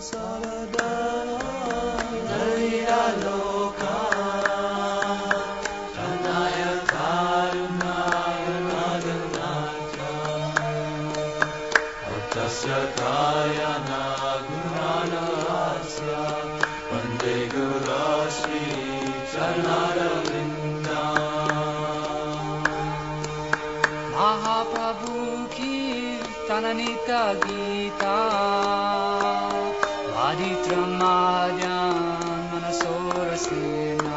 Mahaprabhu ki Tananita Gita Vaditramadyan Manasorasena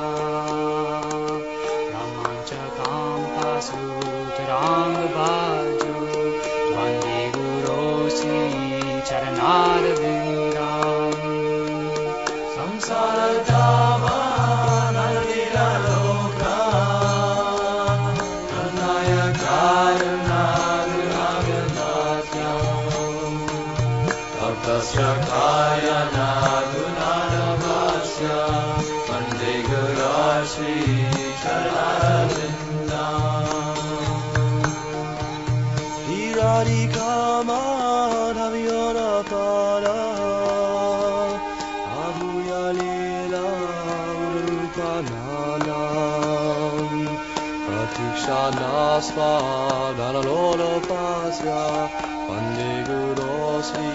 Ramanchakam Pasu Taranga Bhaju Vande Guru Sri Charanarvindam Samsara Dava Nalila Loka Karnaya Karuna Tasya Kayana Gunanavasya Vande Guru Sri Charanarvindam Hiradikama Dhavyana Para Adhuya Lila Urupananam Pratikshana Dhanalola Pasya Vande Guru Sri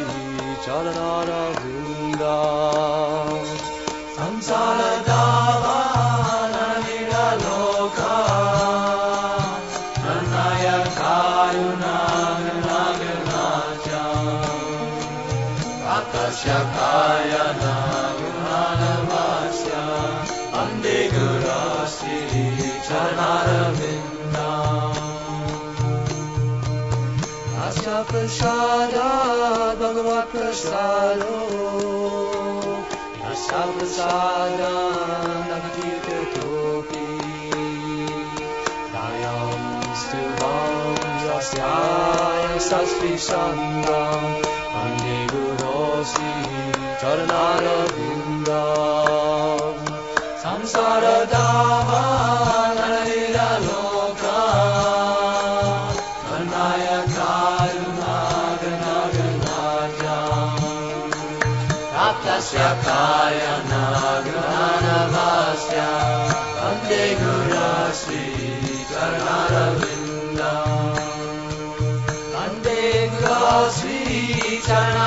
Charanarvindam Samsara Dava Nalila Loka Pranaya Karuna Naganatya Atasya Kayana Gunanavasya Vande Guru Sri Charanarvindam Asya Prasada Bhagavat Prasado Asya Prasada Nagatirtha Topi Dayam Stuvam Yasyaya Sastri Sangam Vande Guru Sri Charanarvindam Samsara Dava Nalila Loka Karnaya Karuna Tasya Kayana Gunanavasya Vande Guru Sri Charanarvindam Vande Guru Sri Charanarvindam